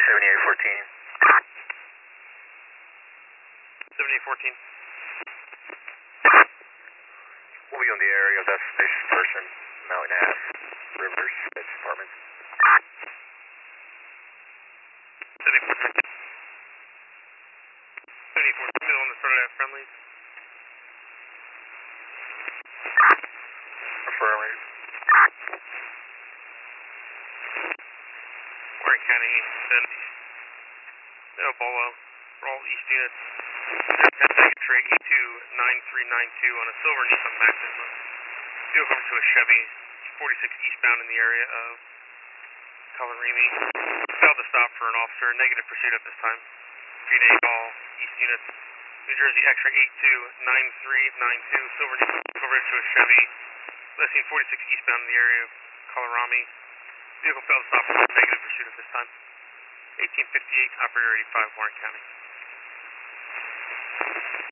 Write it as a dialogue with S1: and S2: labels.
S1: 7814.
S2: 7814.
S1: We'll be on the area of that station person, Mountain Ave, Rivers, Edge Apartments.
S2: 74. 74, the one that started at Friendly's.
S1: Affirmative.
S2: Warren County, then Bolo, for all East units. X-ray E29392 on a silver Nissan Maxima. Vehicle comes to a Chevy, 46 eastbound in the area of Calarimi. Failed to stop for an officer, negative pursuit at this time. G&A all East units. New Jersey X-ray 829392, silver Nissan converted to a Chevy. Last seen 46 eastbound in the area of Calarami. Vehicle failed to stop for negative pursuit at this time. 1858, operator 85, Warren County.